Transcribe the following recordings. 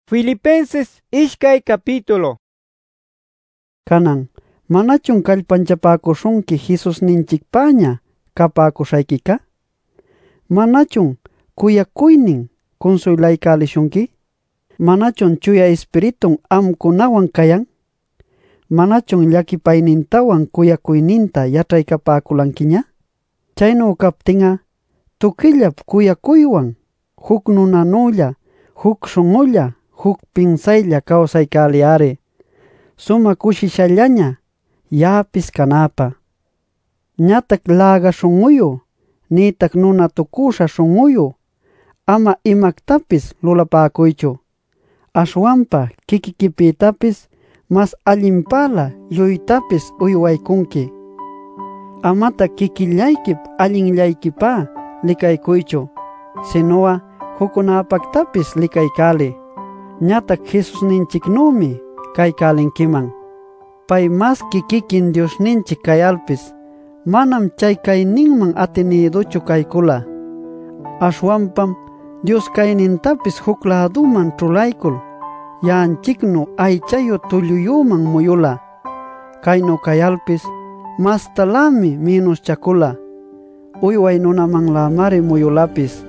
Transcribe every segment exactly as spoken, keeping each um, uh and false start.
Filipenses ishkay capítulo. Kanan, manachun kallpanchapakushunki Jesus ninchikpaña kapakushaykika? Manachun kuyakuynin consolaykalishunki? Manachun Chuya Espiritun amkunawan kayan? Manachun llakipaynintawan kuyakuyninta yachaykapakulankiña? Chaynu kaptinga, tukillap kuyakuywan, huk nunanulla, huk shungulla, huk pinsaylla kawsaykaliyari, suma kushishallaña yapis kanapa. Ñatak laga shunguyu, nitak nuna tukusha shunguyu, ama imaktapis lulapakuychu. Ashwanpa kikikipitapis mas allinpala lluytapis uywaykunki. Amata kikillaykip allinllaykipa likaykuychu, sinuwa hukunapaktapis likaykali. Ñatak Jesus ninchiknumi kaykalinkiman. Pay mas kikikin Dios ninchik kayalpis, manam chay kayninman atiniduchu kaykula. Ashwanpam Dios kaynintapis huk laduman chulaykul, yanchiknu aychayu tulluyuman muyula. Kaynu kayalpis, mastalami minuschakula, uyway nunamanlamari muyulapis.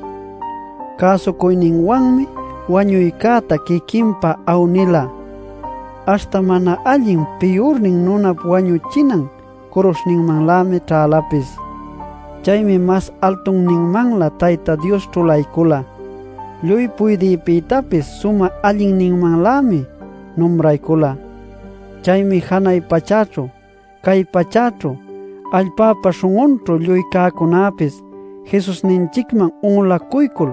Kasukuyninwanmi wañuykata kikinpa awnila, hasta mana allin piyurnin nunap wañuchinan kurushninmanlami chaalapis. Chaymi mas altunninmanla Tayta Dios chulaykula, lluy puydipitapis suma allinninmanlami nombraykula. Chaymi hanay pachachu, kay pachachu, allpapa shungunchu lluy kaakunapis Jesus ninchikman unlakuykul,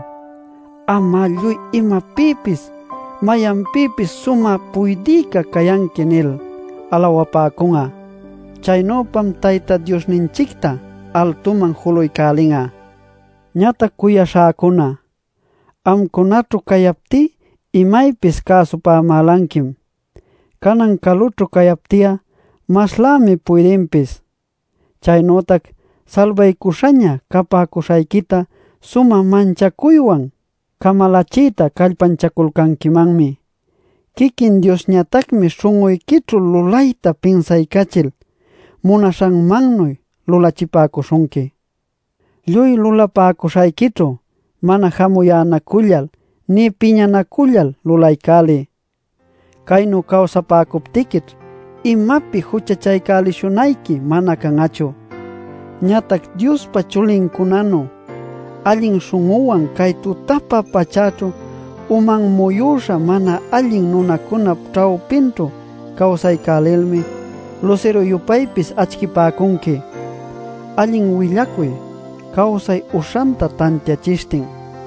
ama lluy imapipis, mayanpipis suma puydika kayanki nil alawapakunga. Chaynopam Tayta Dios ninchikta altuman huluykalinga. Ñatak kuyashakuna, amkunachu kayapti imaypis kasupamalankim. Kanan kaluchu kayaptia maslami puydinpis. Chaynotak salvaykushaña kapakushaykita suma manchakuywan kamalachita kallpanchakulkankimanmi. Kikin Dios ñatakmi shunquykichu lulayta pinsaykachil, munashanmannuy lulachipakushunki. Lluy lulapakushaykichu mana hamuyanakullal ni piñanakullal lulaykali. Kaynu kawsapakuptikich imapi huchachaykalishunayki mana kangachu. Ñatak Diospa chulinkunanu allin shunguwan kay tutapa pachachu uman muyusha mana allin nunakunap chawpinchu kawsaykalilmi lucero yupaypis achkipakunki. Allin willakuy kawsay ushanta tantiachishtin.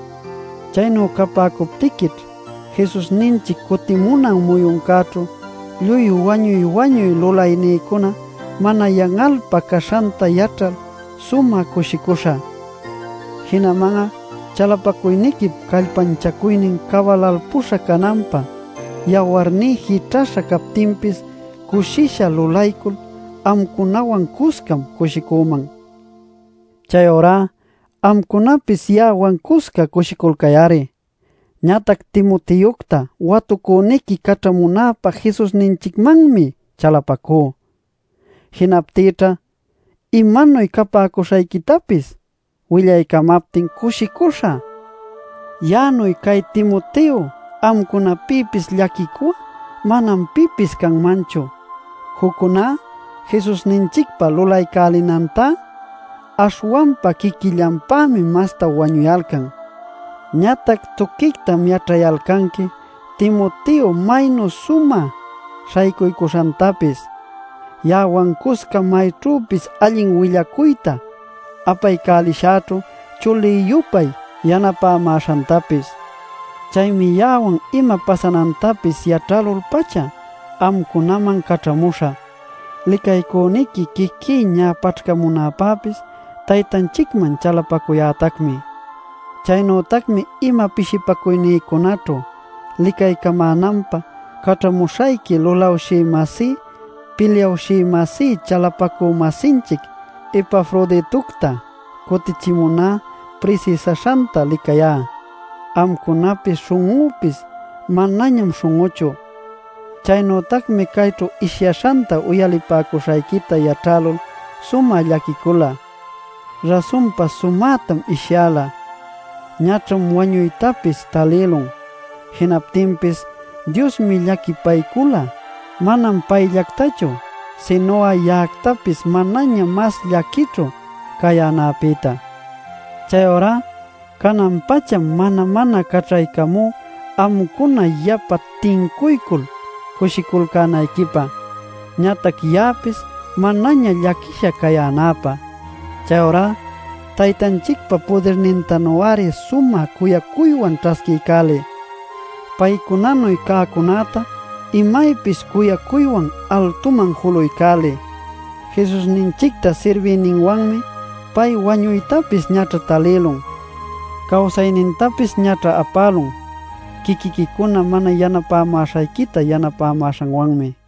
Chaynu kapakuptikich Jesus ninchik kutimunan muyunkachu lluy wañuy wañuy lulayniykuna mana yanalpa kashanta yachal suma kushikusha. Hinamanga chalapakuynikip kallpanchakuynin kawalalpusha kananpa, yawarni hichasha kaptinpis kushisha lulaykul amkunawan kuskam kushikuman. Chayora amkunapis yawan kuska kushikulkayari. Ñatak Timoteyukta watukuniki kachamunapa Jesus ninchikmanmi chalapaku. Hinaptita imanuy kapakushaykitapis willaykamaptin kushikusha. Yanuy kay Timoteo amkunapipis llakikuwa manam pipis kanmanchu. Hukuna Jesus ninchikpa lulaykalinanta ashwanpa kikillanpami masta wañuyalkan. Ñatak tukiktam yachayalkanki Timoteo maynu suma shaykuykushantapis, yawan kuska maychupis allin willakuyta apaykalishatu chuli yupay yanapamashantapis. Chaymi yawan ima pasanantapis yachalul pacha amkunaman kachamusha, likaykuniki kiki ña pachkamunapapis taytanchikman chalapakuyatakmi. Chaynotakmi ima pishipakuyniykunachu likaykamananpa kachamushayki lulawshi-masi, pilyawshi-masi chalapaku-masinchik Epafroditukta kutichimuna precisashanta likaya. Amkunapis shunqupis manañam shunguchu. Chaynotaqmi kaychu ishyashanta uyalipakushaykita yachalul suma llakikula. Rasunpa sumatam ishyala. Ñacham wañuytapis talilun. Hinaptinpis Diosmi llakipaykula. Manam payllaktachu, sinuwa yaktapis manaña mas llakichu kayanapita. Chayora kanan pacham mana mana kachaykamu amkuna yapa tinkuykul kushikulkanaykipa. Ñatak yapis manaña llakisha kayanapa. Chayora Taytanchikpa podernintanuwari suma kuyakuywan traskiykali. Paykunanuy kaakunata imaypis kuyakuywan altuman huluykali. Jesusninchikta sirviyninwanmi pay wañuytapis ñach'a talilun. Kawsaynintapis ñach'a apalun. Kikikikuna mana yanapamashaykita yanapamashanwanmi.